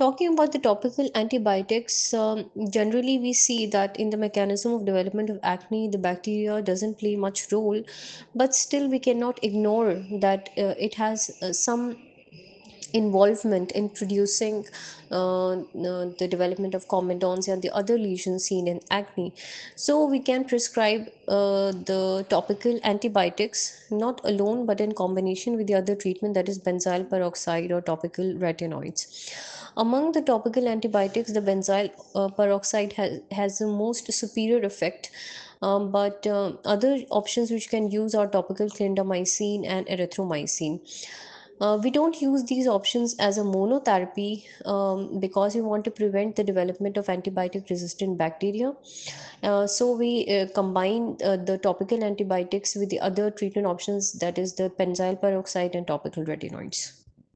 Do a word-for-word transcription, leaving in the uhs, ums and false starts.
Talking about the topical antibiotics, um, generally we see that in the mechanism of development of acne, the bacteria doesn't play much role, but still we cannot ignore that uh, it has uh, some involvement in producing uh, uh, the development of comedons and the other lesions seen in acne. So we can prescribe uh, the topical antibiotics not alone but in combination with the other treatment, that is benzyl peroxide or topical retinoids. Among the topical antibiotics, the benzyl uh, peroxide has, has the most superior effect, um, but uh, other options which can use are topical clindamycin and erythromycin. Uh, we don't use these options as a monotherapy um, because we want to prevent the development of antibiotic resistant bacteria. Uh, so we uh, combine uh, the topical antibiotics with the other treatment options, that is the benzyl peroxide and topical retinoids.